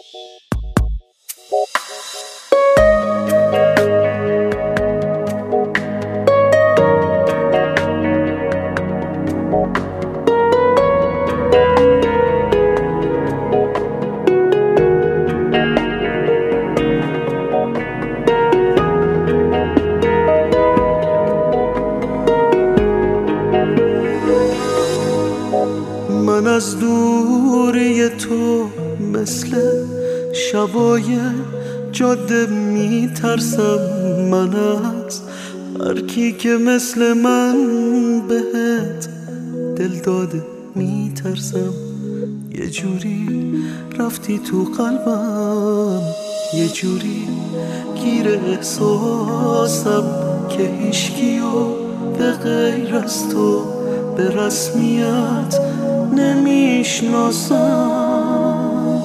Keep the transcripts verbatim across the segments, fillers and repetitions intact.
من از دوری تو مثل شبای جاده میترسم. من از هر کی که مثل من بهت دل داده میترسم. یه جوری رفتی تو قلبم، یه جوری گیر احساسم که هیچکیو به غیر از تو به رسمیت نمیشناسم.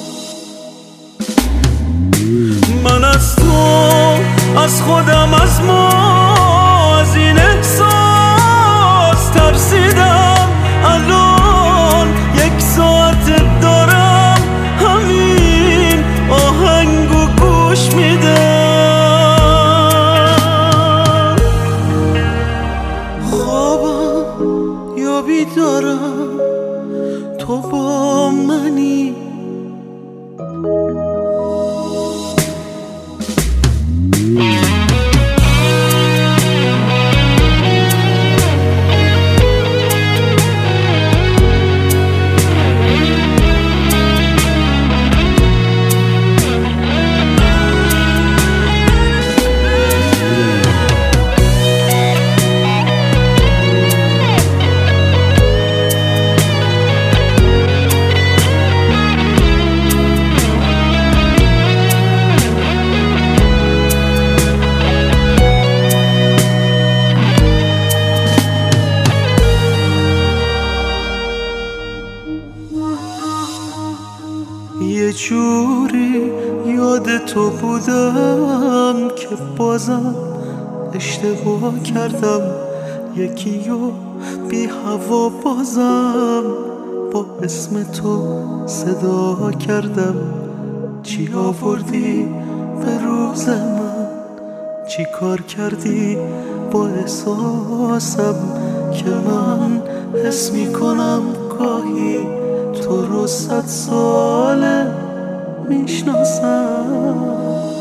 من از تو، از خودم، از ما، از این احساس ترسیدم. الان یک ساعت دارم همین آهنگو گوش میدم. خوابم یا بیدارم تو با منی. یه جوری یاد تو بودم که بازم اشتباه کردم. یکیو بی هوا بازم با اسم تو صدا کردم. چی آوردی به روز من، چی کار کردی با احساسم که من حس میکنم گاهی تو رو صد ساله میشناسم.